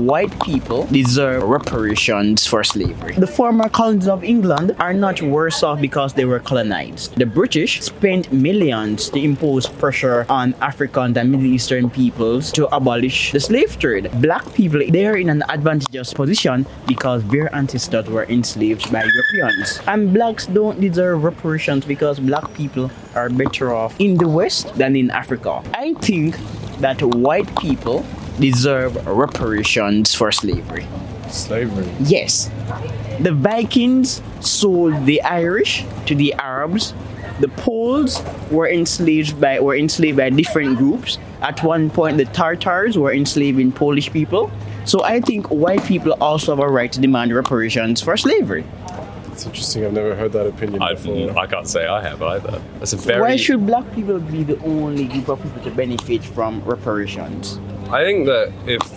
white people deserve reparations for slavery. The former colonies of England are not worse off because they were colonized. The British spent millions to impose pressure on African and Middle Eastern peoples to abolish the slave trade. Black people, they are in an advantageous position because their ancestors were enslaved by Europeans. And blacks don't deserve reparations because black people are better off in the West than in Africa. I think that white people deserve reparations for slavery. Slavery? Yes. The Vikings sold the Irish to the Arabs. The Poles were enslaved by different groups. At one point, the Tartars were enslaving Polish people. So I think white people also have a right to demand reparations for slavery. It's interesting. I've never heard that opinion before. I can't say I have either. That's a very. Why should black people be the only group of people to benefit from reparations? I think that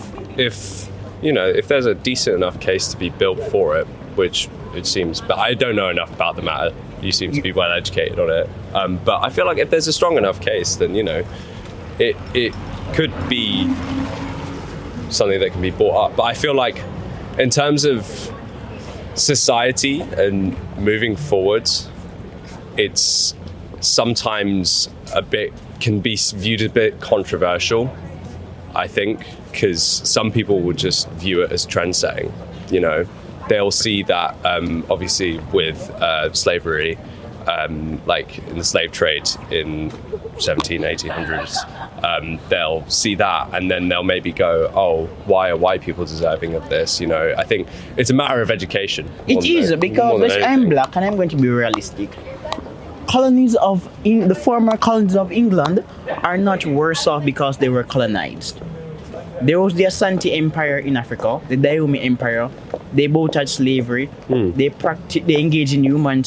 if there's a decent enough case to be built for it, which it seems, but I don't know enough about the matter. You seem to be well educated on it. But I feel like if there's a strong enough case, then it could be something that can be brought up. But I feel like in terms of society and moving forwards, it's sometimes can be viewed a bit controversial, I think, because some people would just view it as trend setting. They'll see that obviously with slavery, like in the slave trade in 1800s, they'll see that and then they'll maybe go, oh, why are white people deserving of this? I think it's a matter of education. It is, because I'm black and I'm going to be realistic. The former colonies of England are not worse off because they were colonized. There was the Asante Empire in Africa, the Dahomey Empire. They both had slavery. They engaged in human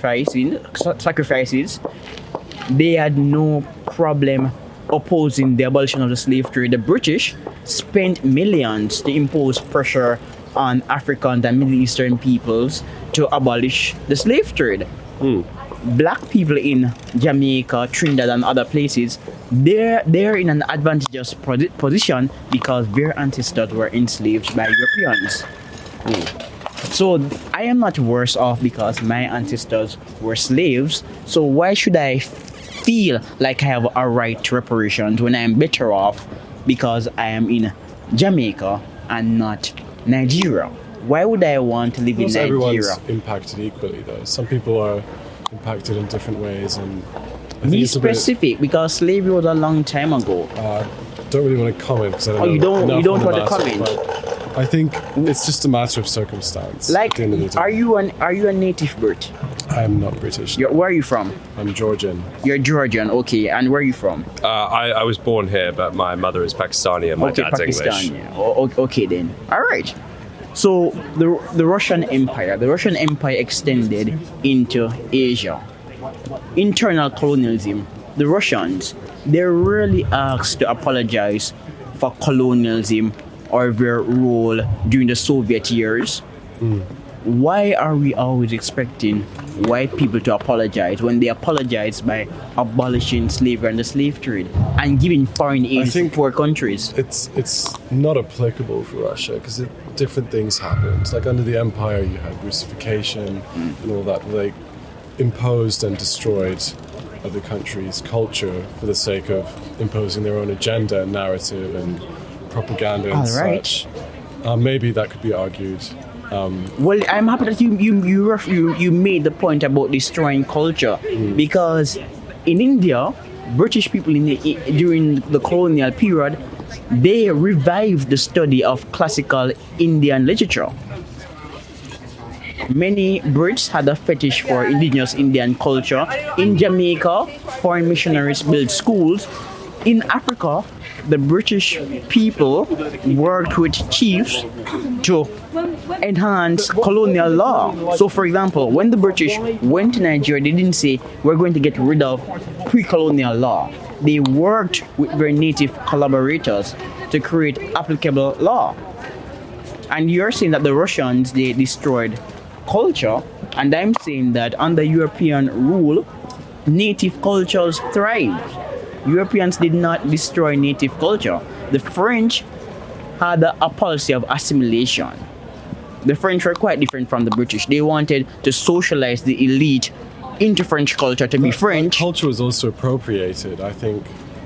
sacrifices. They had no problem opposing the abolition of the slave trade. The British spent millions to impose pressure on African and Middle Eastern peoples to abolish the slave trade. Black people in Jamaica, Trinidad, and other places, they're in an advantageous position because their ancestors were enslaved by Europeans. So I am not worse off because my ancestors were slaves. So why should I feel like I have a right to reparations when I am better off because I am in Jamaica and not Nigeria? Why would I want to live in Nigeria? Everyone's impacted equally, though. Some people are impacted in different ways, and be specific because slavery was a long time ago. Don't really want to comment because I don't know. You don't want to comment. I think it's just a matter of circumstance. Like, at the end of the day. are you a native Brit? I'm not British. Where are you from? I'm Georgian. You're Georgian, okay. And where are you from? I was born here, but my mother is Pakistani and my dad's English. Okay then. All right. So the Russian Empire extended into Asia. Internal colonialism. The Russians, they're rarely asked to apologize for colonialism or their role during the Soviet years. Why are we always expecting white people to apologize when they apologize by abolishing slavery and the slave trade and giving foreign aid to poor countries? It's not applicable for Russia because different things happened. Like under the empire, you had Russification and all that. They imposed and destroyed other countries' culture for the sake of imposing their own agenda and narrative and propaganda and such. Maybe that could be argued. Well, I'm happy that you made the point about destroying culture because in India, British people during the colonial period, they revived the study of classical Indian literature. Many Brits had a fetish for indigenous Indian culture. In Jamaica, foreign missionaries built schools. In Africa, the British people worked with chiefs to enhance colonial law. So, for example, when the British went to Nigeria, they didn't say, we're going to get rid of pre-colonial law. They worked with their native collaborators to create applicable law. And you're saying that the Russians, they destroyed culture, and I'm saying that under European rule, native cultures thrived. Europeans did not destroy native culture. The French had a policy of assimilation. The French were quite different from the British. They wanted to socialize the elite into French culture to be French. Culture was also appropriated. I think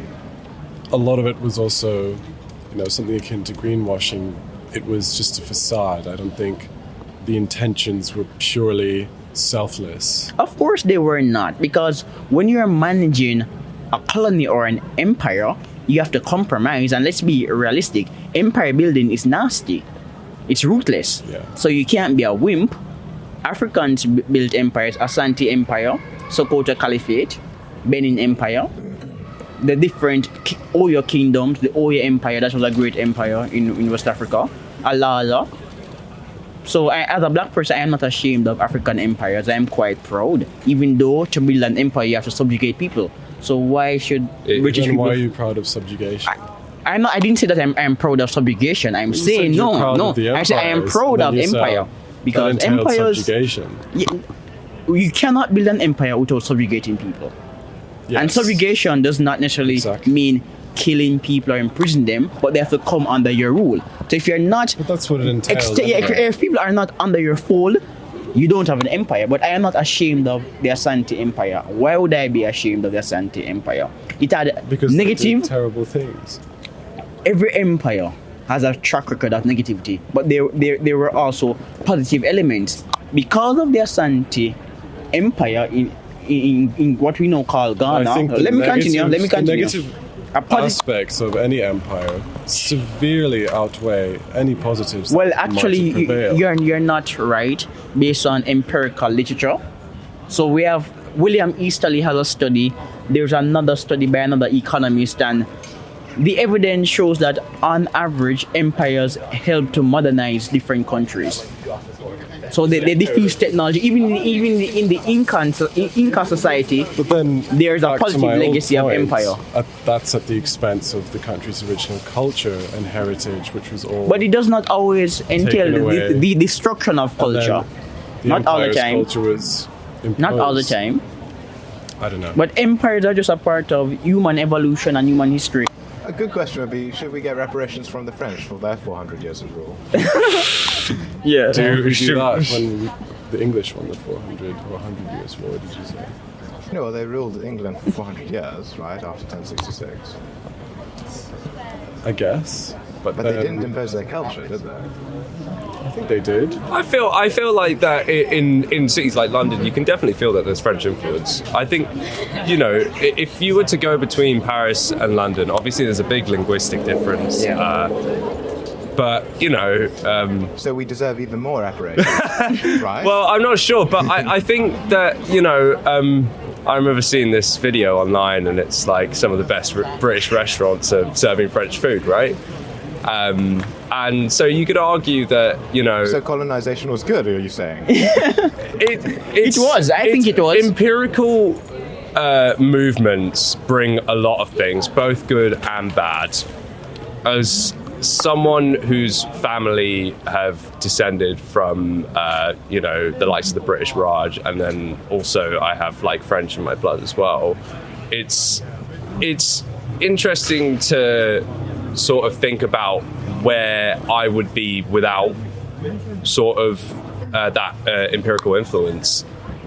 a lot of it was also, something akin to greenwashing. It was just a facade. I don't think the intentions were purely selfless. Of course they were not, because when you're managing a colony or an empire, you have to compromise, and let's be realistic, empire building is nasty. It's ruthless. Yeah. So you can't be a wimp. Africans built empires, Asante Empire, Sokoto Caliphate, Benin Empire, the different Oyo kingdoms, the Oyo Empire, that was a great empire in West Africa, Alala. So as a black person, I am not ashamed of African empires. I am quite proud. Even though to build an empire, you have to subjugate people. So why should British people... Why are you proud of subjugation? I didn't say that I'm proud of subjugation. I'm saying no. I said I am proud of empire. Because empires... subjugation. You cannot build an empire without subjugating people. Yes. And subjugation does not necessarily mean killing people or imprison them, but they have to come under your rule. So if you're not... But that's what it entails. If people are not under your fold, you don't have an empire. But I am not ashamed of the Asante Empire. Why would I be ashamed of the Asante Empire? It had because negative... they did terrible things. Every empire has a track record of negativity, but there were also positive elements. Because of the Asante Empire in what we now call Ghana. Let me continue. The negative aspects of any empire severely outweigh any positives. Well, actually, you're not right based on empirical literature. So we have William Easterly has a study. There's another study by another economist, and the evidence shows that on average, empires help to modernize different countries. So they diffuse technology, even in the Inca society. But then there's a positive legacy of empire. That's at the expense of the country's original culture and heritage, which was all. But it does not always entail the destruction of culture. Not all the time. Culture was imposed. Not all the time. I don't know. But empires are just a part of human evolution and human history. A good question would be, should we get reparations from the French for their 400 years of rule? Yeah. We do that when the English won the 400 or 100 years war, did you say? No, well, they ruled England for 400 years, right, after 1066. I guess. But they didn't impose their culture, did they? I think they did. I feel like that in cities like London, you can definitely feel that there's French influence. I think, if you were to go between Paris and London, obviously there's a big linguistic difference. Yeah. But, so we deserve even more reparations, right? Well, I'm not sure, but I think that, I remember seeing this video online, and it's like some of the best British restaurants are serving French food, right? And so you could argue that, So colonization was good, are you saying? It was. I think it was. Empirical movements bring a lot of things, both good and bad. As someone whose family have descended from, the likes of the British Raj, and then also I have like French in my blood as well, it's interesting to sort of think about where I would be without sort of that empirical influence.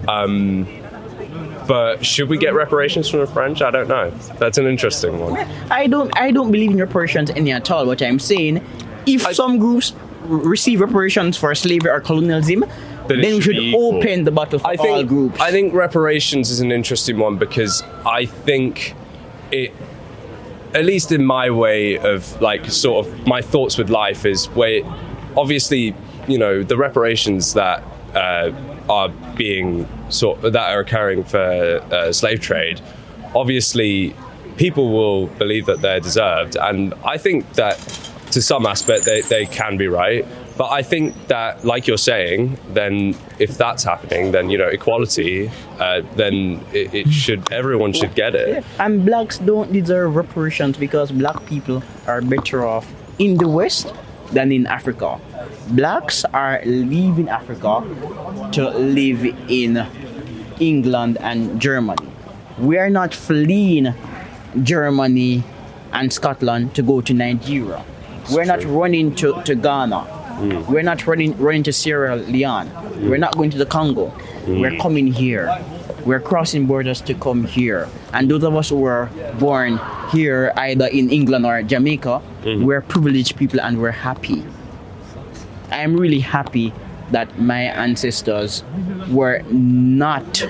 But should we get reparations from the French? I don't know. That's an interesting one. I don't believe in reparations any at all. What I'm saying, if some groups receive reparations for slavery or colonialism, then we should open the battle for all groups. I think reparations is an interesting one because I think it, at least in my way of like sort of my thoughts with life, is where obviously the reparations that are being that are occurring for slave trade, obviously people will believe that they're deserved, and I think that to some aspect they can be right. But I think that, like you're saying, then if that's happening, then equality, then everyone should get it. And blacks don't deserve reparations because black people are better off in the West than in Africa. Blacks are leaving Africa to live in England and Germany. We are not fleeing Germany and Scotland to go to Nigeria. We're not true. running to Ghana. We're not running to Sierra Leone. We're not going to the Congo. We're coming here. We're crossing borders to come here. And those of us who were born here, either in England or Jamaica, we're privileged people and we're happy. I'm really happy that my ancestors were not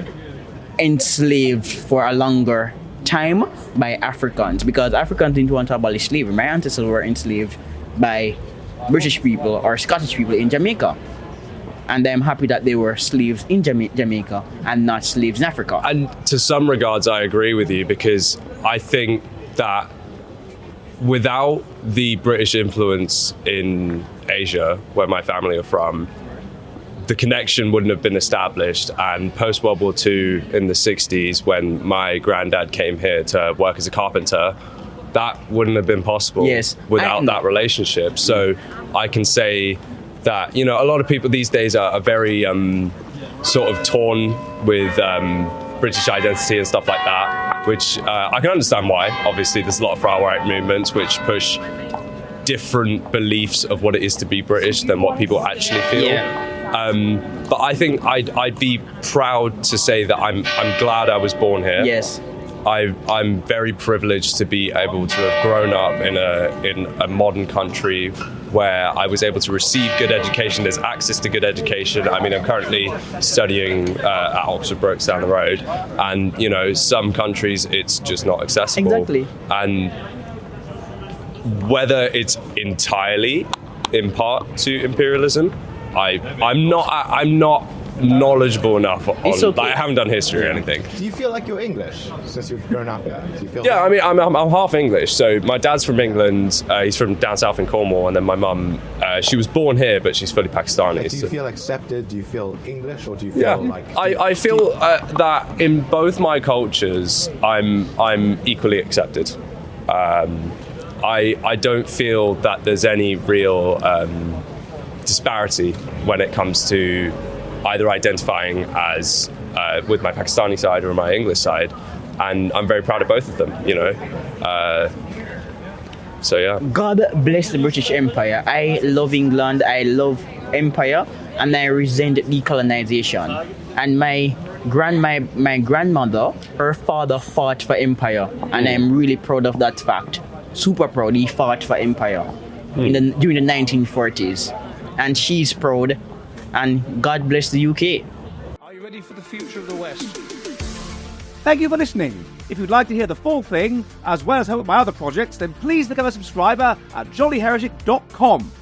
enslaved for a longer time by Africans, because Africans didn't want to abolish slavery. My ancestors were enslaved by British people or Scottish people in Jamaica. And I'm happy that they were slaves in Jamaica and not slaves in Africa. And to some regards, I agree with you, because I think that without the British influence in Asia, where my family are from, the connection wouldn't have been established. And post World War II in the 60s, when my granddad came here to work as a carpenter, that wouldn't have been possible without that relationship. So I can say that, you know, a lot of people these days are very sort of torn with British identity and stuff like that, which I can understand why. Obviously, there's a lot of far-right movements which push different beliefs of what it is to be British than what people actually feel. But I think I'd be proud to say that I'm glad I was born here. Yes. I'm very privileged to be able to have grown up in a modern country where I was able to receive good education. There's access to good education. I mean, I'm currently studying at Oxford Brookes down the road, and you know, some countries it's just not accessible. Exactly. And whether it's entirely in part to imperialism, I'm not knowledgeable enough on. It's okay. I haven't done history or anything. Do you feel like you're English since you've grown up here? Do you feel Yeah, I mean, I'm half English. So my dad's from England. He's from down south in Cornwall, and then my mum, she was born here, but she's fully Pakistani. Do you feel accepted? Do you feel English, or do you feel like? I feel that in both my cultures, I'm equally accepted. I don't feel that there's any real disparity when it comes to either identifying as with my Pakistani side or my English side, and I'm very proud of both of them, you know. So yeah. God bless the British Empire. I love England, I love empire, and I resent decolonization. And my grandmother, her father fought for empire, and I'm really proud of that fact. Super proud. He fought for empire during the 1940s, and she's proud. And God bless the UK. Are you ready for the future of the West? Thank you for listening. If you'd like to hear the full thing, as well as help with my other projects, then please become a subscriber at jollyheretic.com.